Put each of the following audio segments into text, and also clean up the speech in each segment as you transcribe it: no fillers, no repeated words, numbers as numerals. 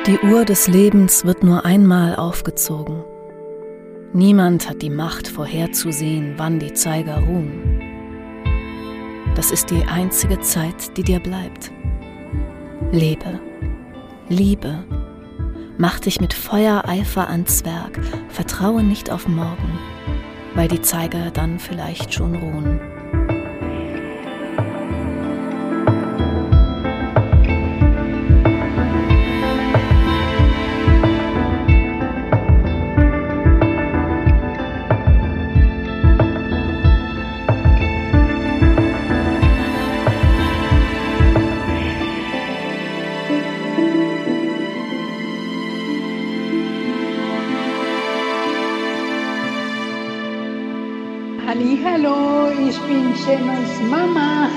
Die Uhr des Lebens wird nur einmal aufgezogen. Niemand hat die Macht, vorherzusehen, wann die Zeiger ruhen. Das ist die einzige Zeit, die dir bleibt. Lebe, liebe, mach dich mit Feuereifer ans Werk, vertraue nicht auf morgen, weil die Zeiger dann vielleicht schon ruhen. Hallo, ich bin Shemas Mama.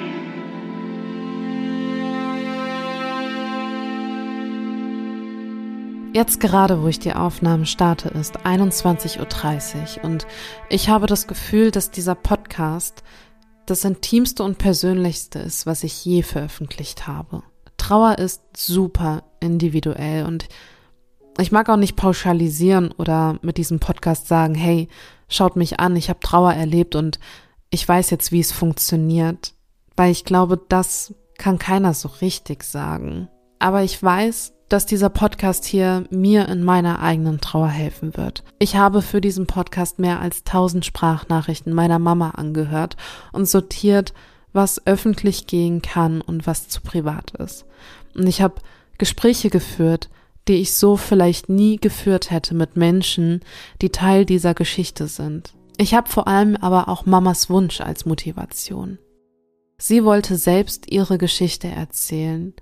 Jetzt gerade, wo ich die Aufnahmen starte, ist 21:30 Uhr und ich habe das Gefühl, dass dieser Podcast das Intimste und Persönlichste ist, was ich je veröffentlicht habe. Trauer ist super individuell und ich mag auch nicht pauschalisieren oder mit diesem Podcast sagen, hey, schaut mich an, ich habe Trauer erlebt und ich weiß jetzt, wie es funktioniert, weil ich glaube, das kann keiner so richtig sagen. Aber ich weiß, dass dieser Podcast hier mir in meiner eigenen Trauer helfen wird. Ich habe für diesen Podcast mehr als 1000 Sprachnachrichten meiner Mama angehört und sortiert, was öffentlich gehen kann und was zu privat ist. Und ich habe Gespräche geführt, die ich so vielleicht nie geführt hätte mit Menschen, die Teil dieser Geschichte sind. Ich habe vor allem aber auch Mamas Wunsch als Motivation. Sie wollte selbst ihre Geschichte erzählen,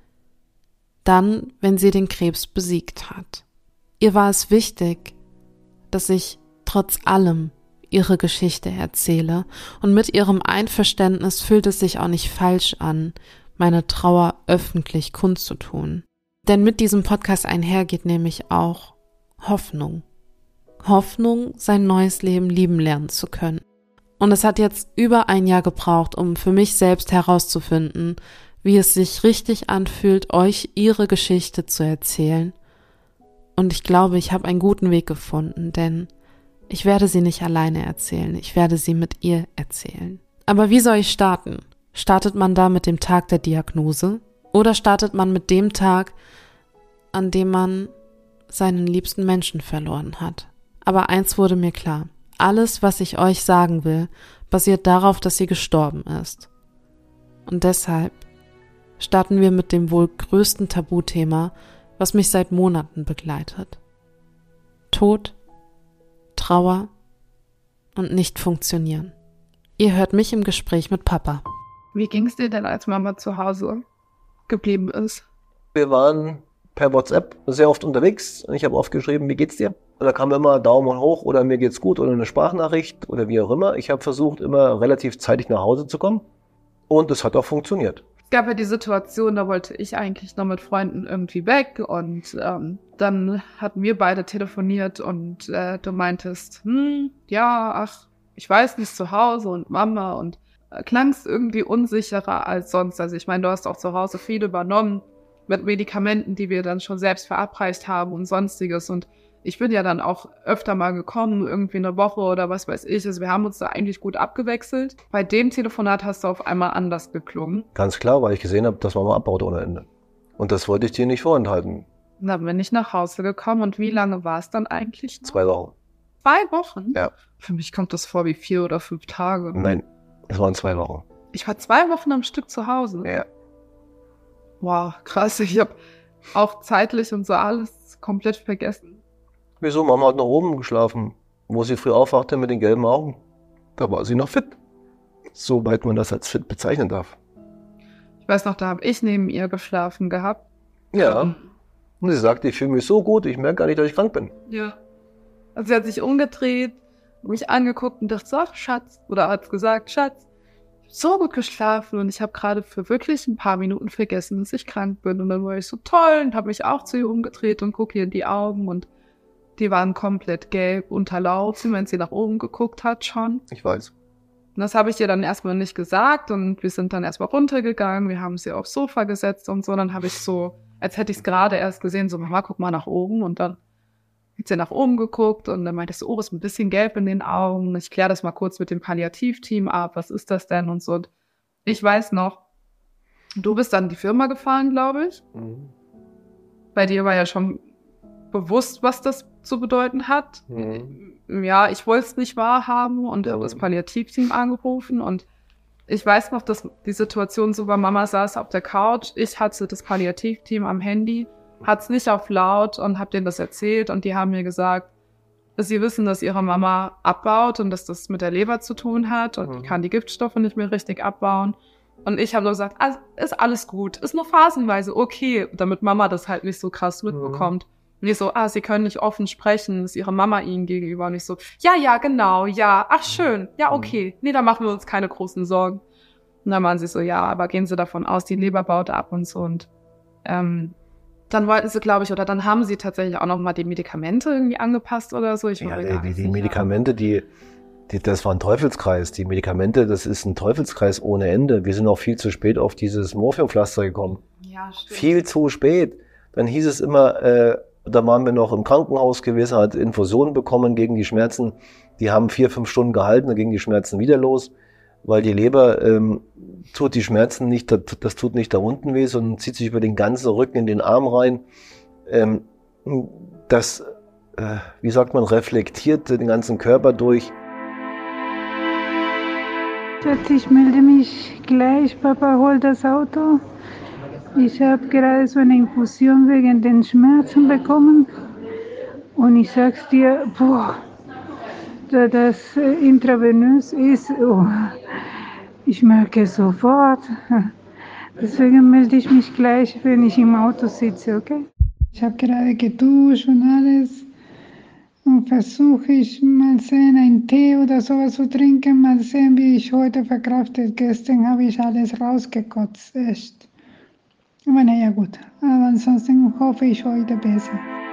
dann, wenn sie den Krebs besiegt hat. Ihr war es wichtig, dass ich trotz allem ihre Geschichte erzähle und mit ihrem Einverständnis fühlt es sich auch nicht falsch an, meine Trauer öffentlich kundzutun. Denn mit diesem Podcast einhergeht nämlich auch Hoffnung. Hoffnung, sein neues Leben lieben lernen zu können. Und es hat jetzt über ein Jahr gebraucht, um für mich selbst herauszufinden, wie es sich richtig anfühlt, euch ihre Geschichte zu erzählen. Und ich glaube, ich habe einen guten Weg gefunden, denn ich werde sie nicht alleine erzählen, ich werde sie mit ihr erzählen. Aber wie soll ich starten? Startet man da mit dem Tag der Diagnose? Oder startet man mit dem Tag, an dem man seinen liebsten Menschen verloren hat? Aber eins wurde mir klar. Alles, was ich euch sagen will, basiert darauf, dass sie gestorben ist. Und deshalb starten wir mit dem wohl größten Tabuthema, was mich seit Monaten begleitet. Tod, Trauer und nicht funktionieren. Ihr hört mich im Gespräch mit Papa. Wie ging's dir denn, als Mama zu Hause geblieben ist? Wir waren per WhatsApp sehr oft unterwegs und ich habe oft geschrieben, wie geht's dir? Und da kam immer Daumen hoch oder mir geht's gut oder eine Sprachnachricht oder wie auch immer. Ich habe versucht, immer relativ zeitig nach Hause zu kommen und es hat auch funktioniert. Es gab ja die Situation, da wollte ich eigentlich noch mit Freunden irgendwie weg und dann hatten wir beide telefoniert und du meintest, ich weiß nicht, zu Hause und Mama und klangst irgendwie unsicherer als sonst. Also ich meine, du hast auch zu Hause viel übernommen mit Medikamenten, die wir dann schon selbst verabreicht haben und sonstiges. Und ich bin ja dann auch öfter mal gekommen, irgendwie eine Woche oder was weiß ich. Also wir haben uns da eigentlich gut abgewechselt. Bei dem Telefonat hast du auf einmal anders geklungen. Ganz klar, weil ich gesehen habe, dass Mama abbaut ohne Ende. Und das wollte ich dir nicht vorenthalten. Und dann bin ich nach Hause gekommen. Und wie lange war es dann eigentlich noch? 2 Wochen. 2 Wochen? Ja. Für mich kommt das vor wie 4 oder 5 Tage. Nein, es waren 2 Wochen. Ich war 2 Wochen am Stück zu Hause. Ja. Wow, krass. Ich habe auch zeitlich und so alles komplett vergessen. Wieso? Mama hat noch oben geschlafen, wo sie früh aufwachte mit den gelben Augen. Da war sie noch fit. Soweit man das als fit bezeichnen darf. Ich weiß noch, da habe ich neben ihr geschlafen gehabt. Ja. Und sie sagte, ich fühle mich so gut, ich merke gar nicht, dass ich krank bin. Ja. Also sie hat sich umgedreht, mich angeguckt und dachte so, ach, Schatz. Oder hat gesagt, Schatz, ich habe so gut geschlafen und ich habe gerade für wirklich ein paar Minuten vergessen, dass ich krank bin. Und dann war ich so toll und habe mich auch zu ihr umgedreht und gucke ihr in die Augen und die waren komplett gelb, unterlaufen, wenn sie nach oben geguckt hat schon. Ich weiß. Und das habe ich ihr dann erstmal nicht gesagt und wir sind dann erstmal runtergegangen, wir haben sie aufs Sofa gesetzt und so. Dann habe ich so, als hätte ich es gerade erst gesehen, so, Mama, guck mal nach oben. Und dann hat sie nach oben geguckt und dann meinte ich so, oh, ist ein bisschen gelb in den Augen. Ich kläre das mal kurz mit dem Palliativteam ab, was ist das denn und so. Und ich weiß noch, du bist dann in die Firma gefahren, glaube ich. Mhm. Bei dir war ja schon bewusst, was das zu bedeuten hat. Mhm. Ja, ich wollte es nicht wahrhaben und habe Mhm. das Palliativteam angerufen und ich weiß noch, dass die Situation so war, Mama saß auf der Couch, ich hatte das Palliativteam am Handy, hatte es nicht auf laut und habe denen das erzählt und die haben mir gesagt, dass sie wissen, dass ihre Mama abbaut und dass das mit der Leber zu tun hat und die kann die Giftstoffe nicht mehr richtig abbauen. Und ich habe so gesagt, ist alles gut, ist nur phasenweise okay, damit Mama das halt nicht so krass mitbekommt. Und ich so, sie können nicht offen sprechen, ist ihre Mama ihnen gegenüber. Und ich so, ja, genau, ja, ach schön, ja, okay. Nee, da machen wir uns keine großen Sorgen. Und dann waren sie so, ja, aber gehen Sie davon aus, die Leber baut ab und so. Und dann wollten sie, glaube ich, oder dann haben sie tatsächlich auch noch mal die Medikamente irgendwie angepasst oder so. Ich war mir gar nicht die sicher. Medikamente, das war ein Teufelskreis. Die Medikamente, das ist ein Teufelskreis ohne Ende. Wir sind auch viel zu spät auf dieses Morphiumpflaster gekommen. Ja, stimmt. Viel zu spät. Dann hieß es immer, da waren wir noch im Krankenhaus gewesen, hat Infusionen bekommen gegen die Schmerzen. Die haben 4-5 Stunden gehalten, dann gingen die Schmerzen wieder los, weil die Leber tut die Schmerzen nicht, das tut nicht da unten weh, sondern zieht sich über den ganzen Rücken in den Arm rein. Das, wie sagt man, reflektiert den ganzen Körper durch. Schatz, ich melde mich gleich. Papa holt das Auto. Ich habe gerade so eine Infusion wegen den Schmerzen bekommen. Und ich sag's dir, da das intravenös ist, ich merke es sofort. Deswegen melde ich mich gleich, wenn ich im Auto sitze, okay? Ich habe gerade geduscht und alles. Und versuche ich mal sehen, einen Tee oder sowas zu trinken, mal sehen, wie ich heute verkraftet. Gestern habe ich alles rausgekotzt, echt. Aber naja, gut. Aber ansonsten hoffe ich heute besser.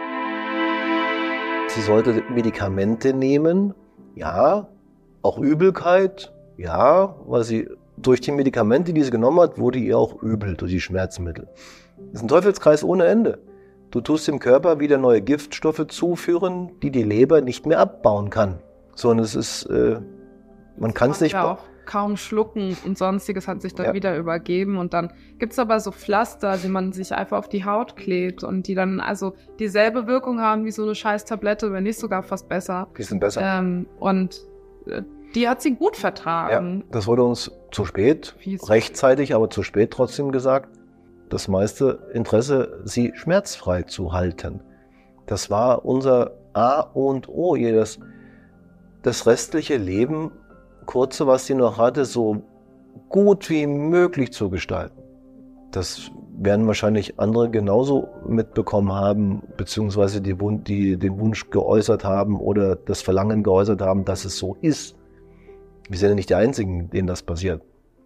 Sie sollte Medikamente nehmen, ja, auch Übelkeit, ja, weil sie durch die Medikamente, die sie genommen hat, wurde ihr auch übel durch die Schmerzmittel. Das ist ein Teufelskreis ohne Ende. Du tust dem Körper wieder neue Giftstoffe zuführen, die die Leber nicht mehr abbauen kann. Sondern es ist, man kann es nicht... Ja, auch kaum schlucken und sonstiges hat sich dann wieder übergeben. Und dann gibt's aber so Pflaster, die man sich einfach auf die Haut klebt und die dann also dieselbe Wirkung haben wie so eine scheiß Tablette, wenn nicht sogar fast besser. Die sind besser. Und die hat sie gut vertragen. Ja, das wurde uns zu spät, rechtzeitig, aber zu spät trotzdem gesagt. Das meiste Interesse, sie schmerzfrei zu halten. Das war unser A und O, das restliche Leben, kurze, was sie noch hatte, so gut wie möglich zu gestalten. Das werden wahrscheinlich andere genauso mitbekommen haben, beziehungsweise den Wunsch geäußert haben oder das Verlangen geäußert haben, dass es so ist. Wir sind ja nicht die Einzigen, denen das passiert.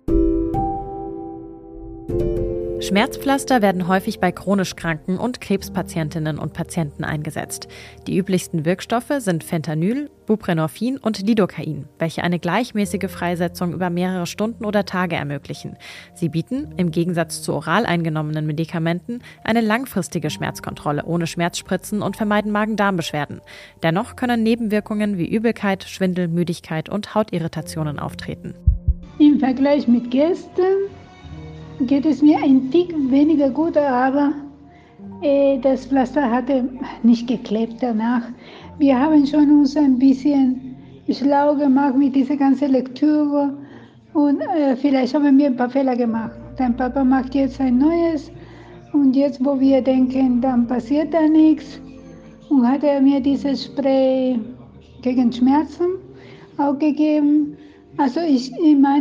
Schmerzpflaster werden häufig bei chronisch Kranken und Krebspatientinnen und Patienten eingesetzt. Die üblichsten Wirkstoffe sind Fentanyl, Buprenorphin und Lidocain, welche eine gleichmäßige Freisetzung über mehrere Stunden oder Tage ermöglichen. Sie bieten, im Gegensatz zu oral eingenommenen Medikamenten, eine langfristige Schmerzkontrolle ohne Schmerzspritzen und vermeiden Magen-Darm-Beschwerden. Dennoch können Nebenwirkungen wie Übelkeit, Schwindel, Müdigkeit und Hautirritationen auftreten. Im Vergleich mit gestern geht es mir ein Tick weniger gut, aber das Pflaster hatte nicht geklebt danach. Wir haben schon uns ein bisschen schlau gemacht mit dieser ganzen Lektüre und vielleicht haben wir ein paar Fehler gemacht. Dein Papa macht jetzt ein neues und jetzt, wo wir denken, dann passiert da nichts, und hat er mir dieses Spray gegen Schmerzen auch gegeben. Also ich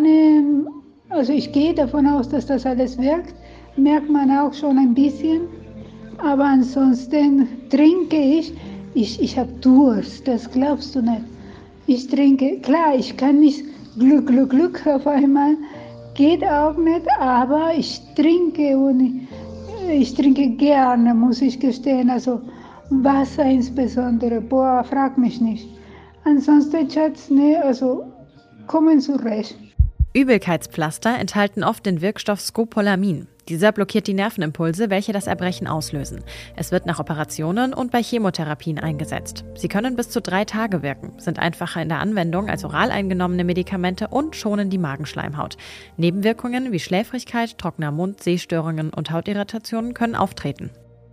gehe davon aus, dass das alles wirkt, merkt man auch schon ein bisschen. Aber ansonsten trinke ich habe Durst, das glaubst du nicht. Ich trinke, klar, ich kann nicht Glück auf einmal, geht auch nicht, aber ich trinke und ich trinke gerne, muss ich gestehen. Also Wasser insbesondere, frag mich nicht. Ansonsten, Schatz, ne, also kommen zurecht. Übelkeitspflaster enthalten oft den Wirkstoff Scopolamin. Dieser blockiert die Nervenimpulse, welche das Erbrechen auslösen. Es wird nach Operationen und bei Chemotherapien eingesetzt. Sie können bis zu 3 Tage wirken, sind einfacher in der Anwendung als oral eingenommene Medikamente und schonen die Magenschleimhaut. Nebenwirkungen wie Schläfrigkeit, trockener Mund, Sehstörungen und Hautirritationen können auftreten.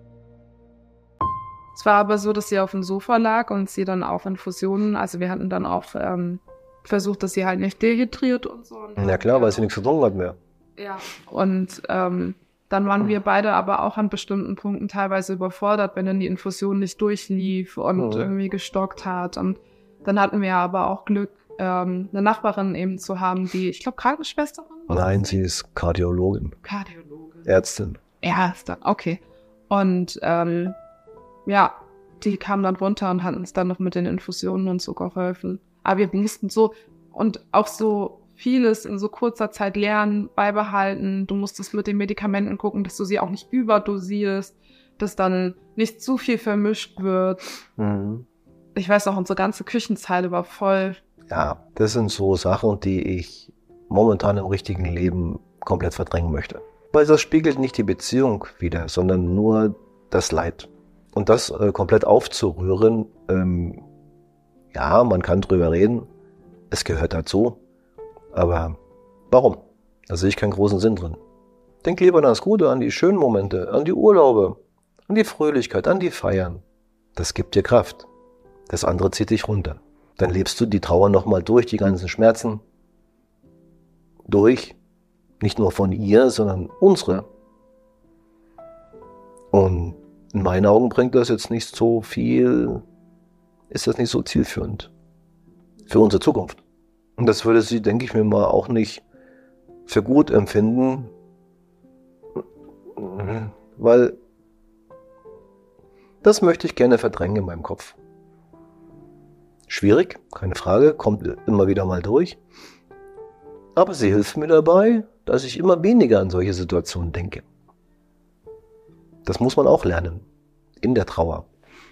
Es war aber so, dass sie auf dem Sofa lag und sie dann auch Infusionen, also wir hatten dann auch versucht, dass sie halt nicht dehydriert und so. Na klar, weil sie nichts getrunken hat mehr. Ja. Und dann waren wir beide aber auch an bestimmten Punkten teilweise überfordert, wenn dann die Infusion nicht durchlief und irgendwie gestockt hat. Und dann hatten wir aber auch Glück, eine Nachbarin eben zu haben, die, ich glaube, Krankenschwesterin war. Nein, sie ist Kardiologin. Ärztin. Ärztin, okay. Und ja, die kam dann runter und hat uns dann noch mit den Infusionen und so geholfen. Aber wir mussten so und auch so vieles in so kurzer Zeit lernen, beibehalten. Du musstest mit den Medikamenten gucken, dass du sie auch nicht überdosierst, dass dann nicht zu viel vermischt wird. Mhm. Ich weiß auch, unsere ganze Küchenzeile war voll. Ja, das sind so Sachen, die ich momentan im richtigen Leben komplett verdrängen möchte. Weil das spiegelt nicht die Beziehung wider, sondern nur das Leid. Und das komplett aufzurühren, ja, man kann drüber reden, es gehört dazu, aber warum? Da sehe ich keinen großen Sinn drin. Denk lieber an das Gute, an die schönen Momente, an die Urlaube, an die Fröhlichkeit, an die Feiern. Das gibt dir Kraft. Das andere zieht dich runter. Dann lebst du die Trauer nochmal durch, die ganzen Schmerzen. Durch, nicht nur von ihr, sondern unsere. Und in meinen Augen bringt das jetzt nicht so viel, ist das nicht so zielführend für unsere Zukunft. Und das würde sie, denke ich mir mal, auch nicht für gut empfinden, weil das möchte ich gerne verdrängen in meinem Kopf. Schwierig, keine Frage, kommt immer wieder mal durch. Aber sie hilft mir dabei, dass ich immer weniger an solche Situationen denke. Das muss man auch lernen, in der Trauer.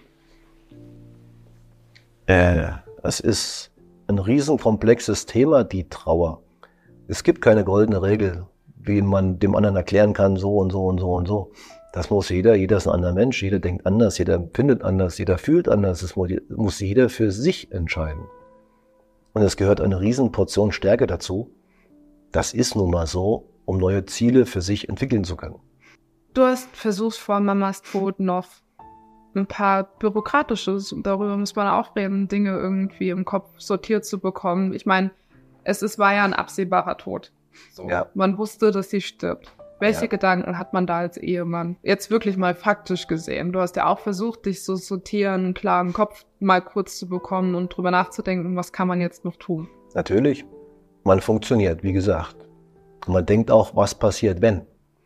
Es ist ein riesenkomplexes Thema, die Trauer. Es gibt keine goldene Regel, wie man dem anderen erklären kann, so und so und so und so. Das muss jeder ist ein anderer Mensch, jeder denkt anders, jeder empfindet anders, jeder fühlt anders. Das muss jeder für sich entscheiden. Und es gehört eine Riesenportion Stärke dazu. Das ist nun mal so, um neue Ziele für sich entwickeln zu können. Du hast versucht, vor Mamas Tod noch ein paar bürokratisches, darüber muss man auch reden, Dinge irgendwie im Kopf sortiert zu bekommen. Ich meine, war ja ein absehbarer Tod. So. Ja. Man wusste, dass sie stirbt. Welche Gedanken hat man da als Ehemann? Jetzt wirklich mal faktisch gesehen. Du hast ja auch versucht, dich so sortieren, einen klaren Kopf mal kurz zu bekommen und drüber nachzudenken, was kann man jetzt noch tun? Natürlich. Man funktioniert, wie gesagt. Man denkt auch, was passiert, wenn.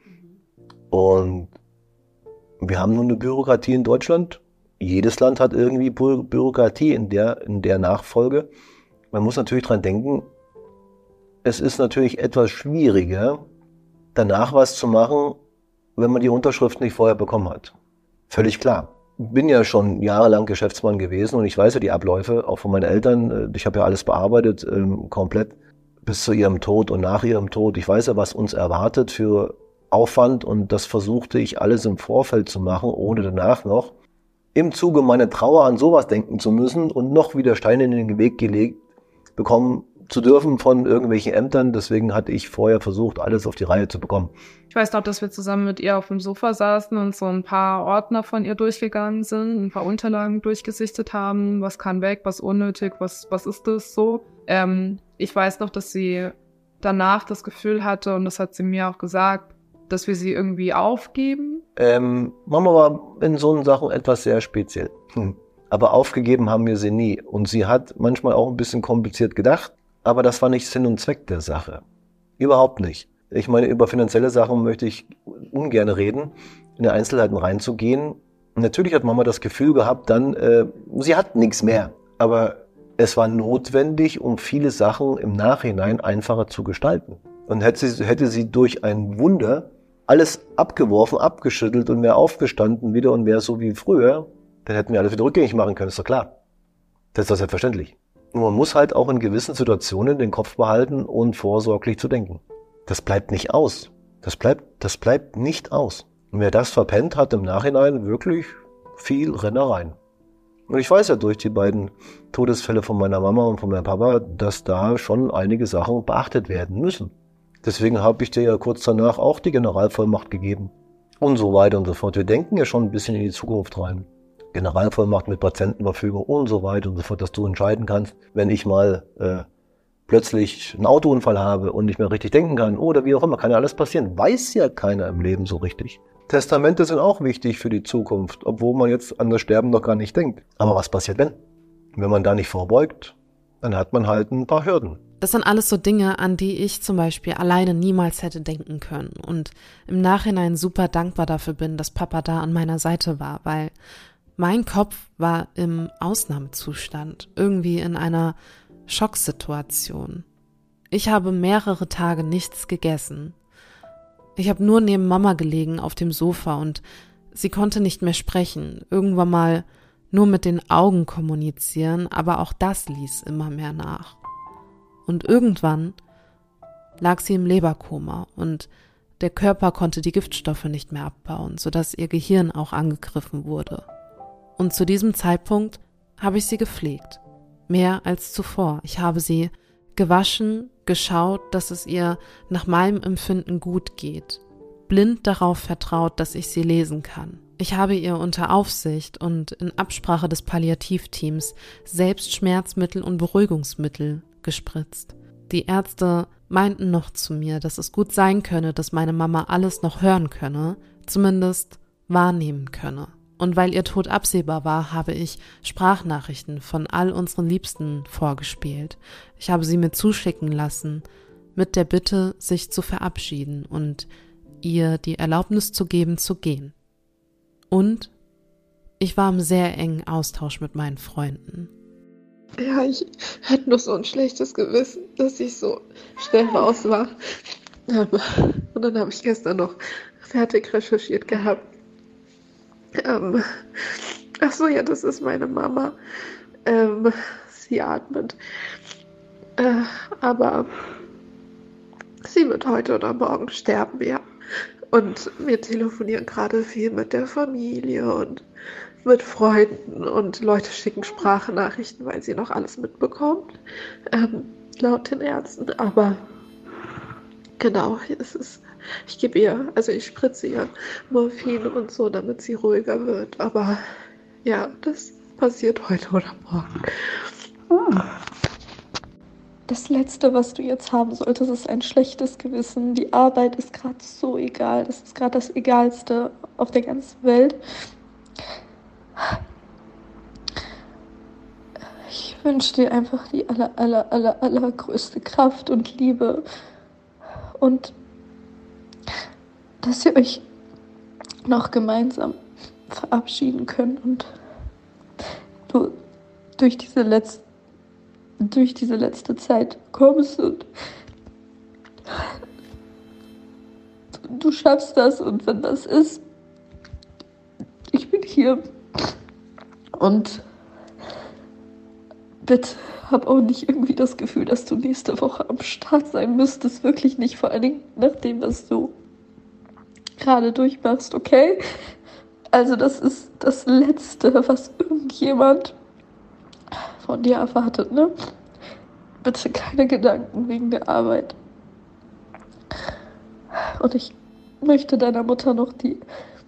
Und wir haben nun eine Bürokratie in Deutschland. Jedes Land hat irgendwie Bürokratie in der Nachfolge. Man muss natürlich dran denken, es ist natürlich etwas schwieriger, danach was zu machen, wenn man die Unterschrift nicht vorher bekommen hat. Völlig klar. Ich bin ja schon jahrelang Geschäftsmann gewesen und ich weiß ja die Abläufe, auch von meinen Eltern. Ich habe ja alles bearbeitet, komplett bis zu ihrem Tod und nach ihrem Tod. Ich weiß ja, was uns erwartet für Aufwand und das versuchte ich alles im Vorfeld zu machen, ohne danach noch im Zuge meiner Trauer an sowas denken zu müssen und noch wieder Steine in den Weg gelegt bekommen zu dürfen von irgendwelchen Ämtern. Deswegen hatte ich vorher versucht, alles auf die Reihe zu bekommen. Ich weiß noch, dass wir zusammen mit ihr auf dem Sofa saßen und so ein paar Ordner von ihr durchgegangen sind, ein paar Unterlagen durchgesichtet haben. Was kann weg, was unnötig, was ist das so? Ich weiß noch, dass sie danach das Gefühl hatte, und das hat sie mir auch gesagt, dass wir sie irgendwie aufgeben. Mama war in so Sachen etwas sehr speziell. Aber aufgegeben haben wir sie nie. Und sie hat manchmal auch ein bisschen kompliziert gedacht. Aber das war nicht Sinn und Zweck der Sache. Überhaupt nicht. Ich meine, über finanzielle Sachen möchte ich ungern reden, in die Einzelheiten reinzugehen. Und natürlich hat Mama das Gefühl gehabt, dann, sie hat nichts mehr. Aber es war notwendig, um viele Sachen im Nachhinein einfacher zu gestalten. Und hätte sie durch ein Wunder alles abgeworfen, abgeschüttelt und wäre aufgestanden wieder und wäre so wie früher, dann hätten wir alles wieder rückgängig machen können, ist doch klar. Das ist doch selbstverständlich. Und man muss halt auch in gewissen Situationen den Kopf behalten und vorsorglich zu denken. Das bleibt nicht aus. Das bleibt nicht aus. Und wer das verpennt, hat im Nachhinein wirklich viel Rennereien. Und ich weiß ja durch die beiden Todesfälle von meiner Mama und von meinem Papa, dass da schon einige Sachen beachtet werden müssen. Deswegen habe ich dir ja kurz danach auch die Generalvollmacht gegeben. Und so weiter und so fort. Wir denken ja schon ein bisschen in die Zukunft rein. Generalvollmacht mit Patientenverfügung und so weiter und so fort, dass du entscheiden kannst, wenn ich mal plötzlich einen Autounfall habe und nicht mehr richtig denken kann oder wie auch immer, kann ja alles passieren. Weiß ja keiner im Leben so richtig. Testamente sind auch wichtig für die Zukunft, obwohl man jetzt an das Sterben noch gar nicht denkt. Aber was passiert wenn? Wenn man da nicht vorbeugt, dann hat man halt ein paar Hürden. Das sind alles so Dinge, an die ich zum Beispiel alleine niemals hätte denken können und im Nachhinein super dankbar dafür bin, dass Papa da an meiner Seite war, weil mein Kopf war im Ausnahmezustand, irgendwie in einer Schocksituation. Ich habe mehrere Tage nichts gegessen. Ich habe nur neben Mama gelegen auf dem Sofa und sie konnte nicht mehr sprechen, irgendwann mal nur mit den Augen kommunizieren, aber auch das ließ immer mehr nach. Und irgendwann lag sie im Leberkoma und der Körper konnte die Giftstoffe nicht mehr abbauen, sodass ihr Gehirn auch angegriffen wurde. Und zu diesem Zeitpunkt habe ich sie gepflegt, mehr als zuvor. Ich habe sie gewaschen, geschaut, dass es ihr nach meinem Empfinden gut geht, blind darauf vertraut, dass ich sie lesen kann. Ich habe ihr unter Aufsicht und in Absprache des Palliativteams selbst Schmerzmittel und Beruhigungsmittel gespritzt. Die Ärzte meinten noch zu mir, dass es gut sein könne, dass meine Mama alles noch hören könne, zumindest wahrnehmen könne. Und weil ihr Tod absehbar war, habe ich Sprachnachrichten von all unseren Liebsten vorgespielt. Ich habe sie mir zuschicken lassen, mit der Bitte, sich zu verabschieden und ihr die Erlaubnis zu geben, zu gehen. Und ich war im sehr engen Austausch mit meinen Freunden. Ja, ich hatte nur so ein schlechtes Gewissen, dass ich so schnell raus war. Und dann habe ich gestern noch fertig recherchiert gehabt. Ach so, ja, das ist meine Mama. Sie atmet. Aber sie wird heute oder morgen sterben, ja. Und wir telefonieren gerade viel mit der Familie und mit Freunden und Leute schicken Sprachnachrichten, weil sie noch alles mitbekommt, laut den Ärzten. Aber genau, ich gebe ihr, also ich spritze ihr Morphin und so, damit sie ruhiger wird. Aber ja, das passiert heute oder morgen. Das Letzte, was du jetzt haben solltest, ist ein schlechtes Gewissen. Die Arbeit ist gerade so egal. Das ist gerade das Egalste auf der ganzen Welt. Ich wünsche dir einfach die allergrößte Kraft und Liebe. Und dass ihr euch noch gemeinsam verabschieden könnt und du durch diese letzte Zeit kommst und du schaffst das, und wenn das ist, ich bin hier. Und bitte hab auch nicht irgendwie das Gefühl, dass du nächste Woche am Start sein müsstest. Wirklich nicht, vor allen Dingen nach dem, was du gerade durchmachst, okay? Also das ist das Letzte, was irgendjemand von dir erwartet, ne? Bitte keine Gedanken wegen der Arbeit. Und ich möchte deiner Mutter noch die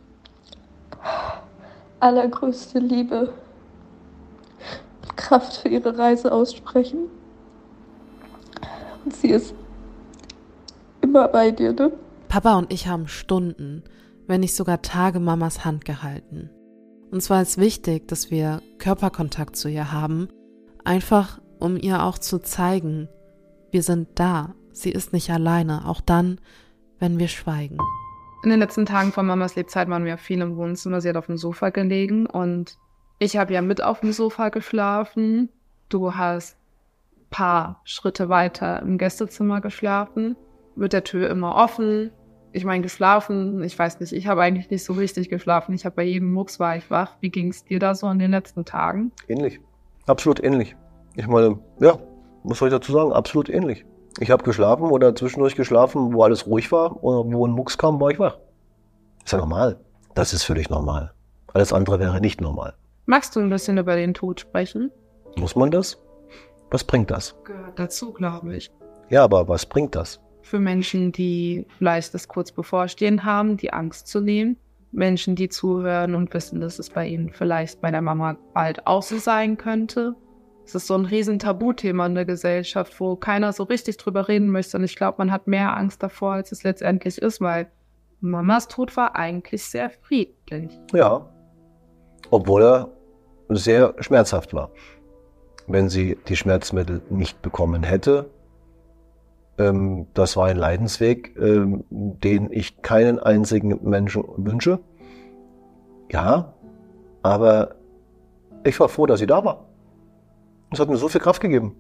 allergrößte Liebe und Kraft für ihre Reise aussprechen. Und sie ist immer bei dir, ne? Papa und ich haben Stunden, wenn nicht sogar Tage Mamas Hand gehalten. Uns war es wichtig, dass wir Körperkontakt zu ihr haben, einfach um ihr auch zu zeigen, wir sind da, sie ist nicht alleine, auch dann, wenn wir schweigen. In den letzten Tagen von Mamas Lebzeit waren wir viel im Wohnzimmer. Sie hat auf dem Sofa gelegen und ich habe ja mit auf dem Sofa geschlafen. Du hast ein paar Schritte weiter im Gästezimmer geschlafen, mit der Tür immer offen. Ich meine, geschlafen, ich weiß nicht, ich habe eigentlich nicht so richtig geschlafen. Ich habe bei jedem Mucks war ich wach. Wie ging es dir da so in den letzten Tagen? Ähnlich, absolut ähnlich. Ich meine, ja, was soll ich dazu sagen? Absolut ähnlich. Ich habe geschlafen oder zwischendurch geschlafen, wo alles ruhig war oder wo ein Mucks kam, war ich wach. Ist ja normal. Das ist völlig normal. Alles andere wäre nicht normal. Magst du ein bisschen über den Tod sprechen? Muss man das? Was bringt das? Gehört dazu, glaube ich. Ja, aber was bringt das? Für Menschen, die vielleicht das kurz bevorstehen haben, die Angst zu nehmen. Menschen, die zuhören und wissen, dass es bei ihnen vielleicht bei der Mama bald auch so sein könnte. Es ist so ein riesen Tabuthema in der Gesellschaft, wo keiner so richtig drüber reden möchte. Und ich glaube, man hat mehr Angst davor, als es letztendlich ist, weil Mamas Tod war eigentlich sehr friedlich. Ja, obwohl er sehr schmerzhaft war. Wenn sie die Schmerzmittel nicht bekommen hätte, das war ein Leidensweg, den ich keinen einzigen Menschen wünsche. Ja, aber ich war froh, dass sie da war. Es hat mir so viel Kraft gegeben.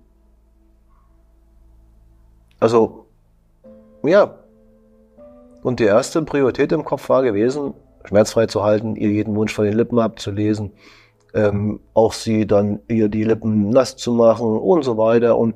Also, ja. Und die erste Priorität im Kopf war gewesen, schmerzfrei zu halten, ihr jeden Wunsch von den Lippen abzulesen, auch sie dann ihr die Lippen nass zu machen und so weiter. Und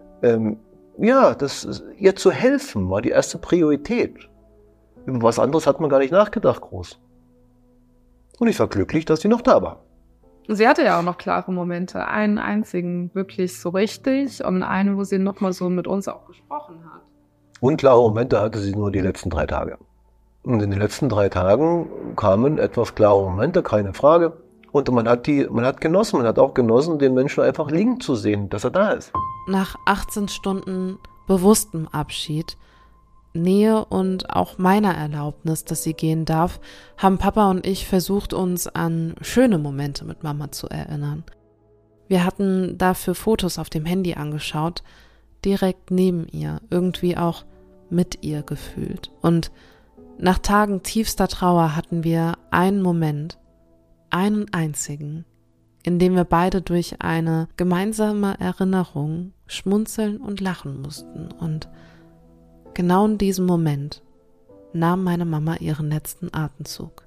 ja, ihr zu helfen war die erste Priorität. Über was anderes hat man gar nicht nachgedacht groß. Und ich war glücklich, dass sie noch da war. Sie hatte ja auch noch klare Momente. Einen einzigen wirklich so richtig und einen, wo sie nochmal so mit uns auch gesprochen hat. Unklare Momente hatte sie nur die letzten 3 Tage. Und in den letzten 3 Tagen kamen etwas klare Momente, keine Frage. Und man hat genossen, man hat auch genossen, den Menschen einfach liegen zu sehen, dass er da ist. Nach 18 Stunden bewusstem Abschied, Nähe und auch meiner Erlaubnis, dass sie gehen darf, haben Papa und ich versucht, uns an schöne Momente mit Mama zu erinnern. Wir hatten dafür Fotos auf dem Handy angeschaut, direkt neben ihr, irgendwie auch mit ihr gefühlt. Und nach Tagen tiefster Trauer hatten wir einen Moment, einen einzigen, in dem wir beide durch eine gemeinsame Erinnerung schmunzeln und lachen mussten. Und genau in diesem Moment nahm meine Mama ihren letzten Atemzug.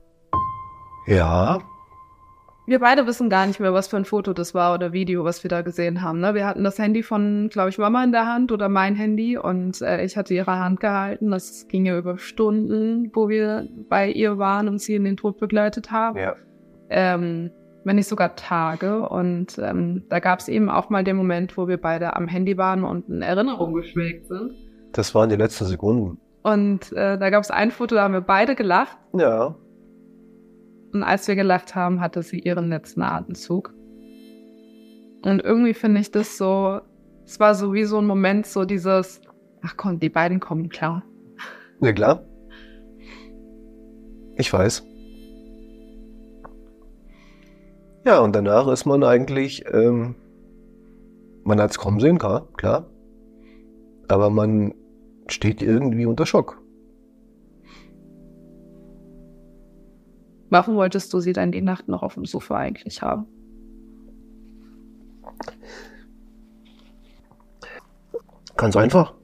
Ja. Wir beide wissen gar nicht mehr, was für ein Foto das war oder Video, was wir da gesehen haben. Ne? Wir hatten das Handy von, glaube ich, Mama in der Hand oder mein Handy und ich hatte ihre Hand gehalten. Das ging ja über Stunden, wo wir bei ihr waren und sie in den Tod begleitet haben. Ja. Wenn nicht sogar Tage. Und da gab es eben auch mal den Moment, wo wir beide am Handy waren und in Erinnerung geschwelgt sind. Das waren die letzten Sekunden. Und da gab es ein Foto, da haben wir beide gelacht. Ja. Und als wir gelacht haben, hatte sie ihren letzten Atemzug. Und irgendwie finde ich das so, es war so wie so ein Moment, so dieses, ach komm, die beiden kommen klar. Ja, klar. Ich weiß. Ja, und danach ist man eigentlich, man hat es kommen sehen, klar. Aber man steht irgendwie unter Schock. Warum wolltest du sie dann die Nacht noch auf dem Sofa eigentlich haben? Ganz einfach.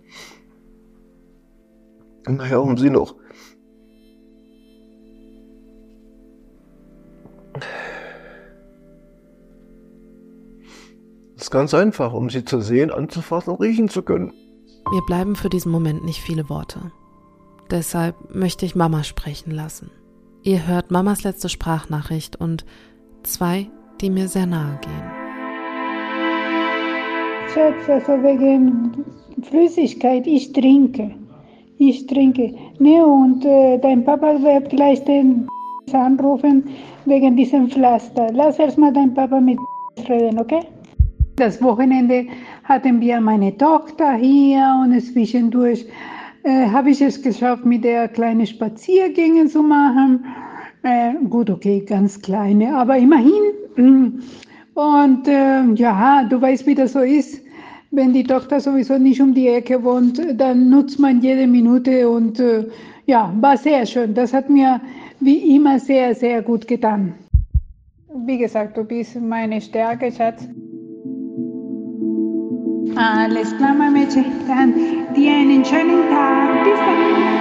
Naja, um sie noch. Das ist ganz einfach, um sie zu sehen, anzufassen und riechen zu können. Mir bleiben für diesen Moment nicht viele Worte. Deshalb möchte ich Mama sprechen lassen. Ihr hört Mamas letzte Sprachnachricht und 2, die mir sehr nahe gehen. Schatz, also wegen Flüssigkeit, ich trinke. Ne, und dein Papa wird gleich den anrufen wegen diesem Pflaster. Lass erstmal deinen Papa mit reden, okay? Das Wochenende hatten wir meine Tochter hier und zwischendurch habe ich es geschafft, mit der kleine Spaziergänge zu machen. Gut, okay, ganz kleine, aber immerhin. Und ja, du weißt, wie das so ist. Wenn die Tochter sowieso nicht um die Ecke wohnt, dann nutzt man jede Minute und ja, war sehr schön. Das hat mir wie immer sehr, sehr gut getan. Wie gesagt, du bist meine Stärke, Schatz. Alles klar, Mädchen. Dann dir einen schönen Tag. Bis dann.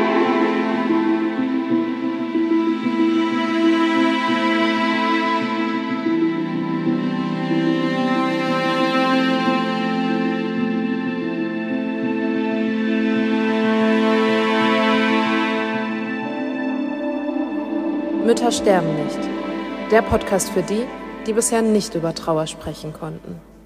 Mütter sterben nicht. Der Podcast für die, die bisher nicht über Trauer sprechen konnten.